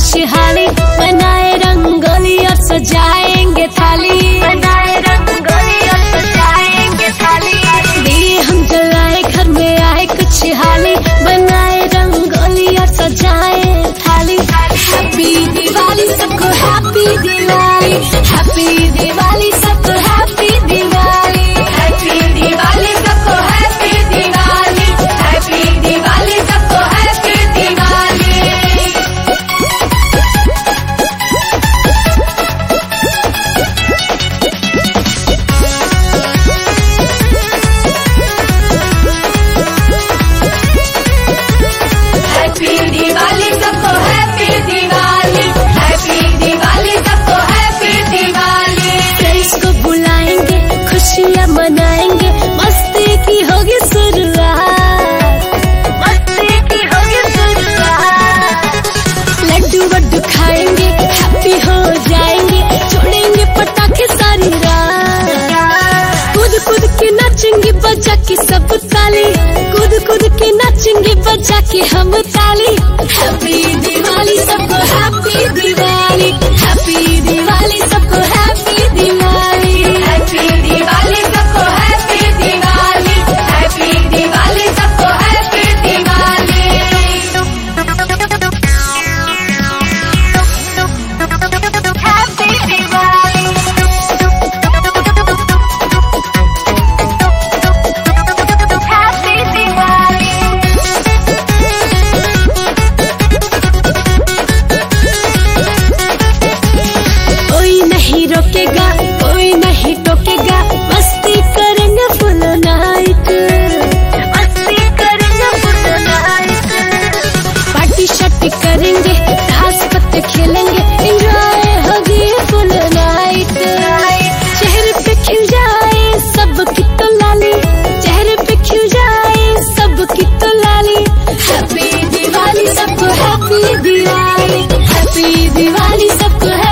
खुशहाली, बनाए रंगोली और सजाएंगे थाली, बनाए रंगोली और सजाएंगे थाली। दिए हम जलाए, घर में आए खुशहाली, बनाए रंगोली और सजाए थाली। हैप्पी दिवाली सबको, हैप्पी दिवाली, हैप्पी दिवाली सबको, हैप्पी दिवाली, हैप्पी दिवाली सबको, हैप्पी दिवाली, हैप्पी दिवाली सबको, हैप्पी दिवाली। हैप्पी दिवाली सबको, हैप्पी दिवाली, हैप्पी दिवाली सबको, हैप्पी दिवाली। फ्रेंड्स को बुलाएंगे, खुशियाँ मनाएंगे, मस्ती की होगी शुरुआत, मस्ती की होगी शुरुआत। लड्डू वड्डू खाएंगे, हैप्पी हो जाएंगे, छोड़ेंगे पटाखे सारी रात। कूद कूद के नाचेंगे बजा के सब ताली, कूद कूद के नाचेंगे बजा के हम ताली। हैप्पी दिवाली सबको, हैप्पी दिवाली, हैप्पी दिवाली सबको, हैप्पी दिवाली, हैप्पी दिवाली सबको, हैप्पी दिवाली, हैप्पी दिवाली सबको, happy Diwali. Happy Diwali, happy Diwali. कोई नहीं रोकेगा, कोई नहीं टोकेगा, मस्ती करेंगे फुल नाइट, मस्ती करेंगे फुल नाइट। पार्टी शार्टी करेंगे, ताश पत्ते खेलेंगे, एंजॉय होगी फुल नाइट। चेहरे पे खिल जाए सबकी तो लाली, चेहरे पे खिल जाए सबकी तो लाली। हैप्पी दिवाली सबको, हैप्पी दिवाली, हैप्पी दिवाली सबको,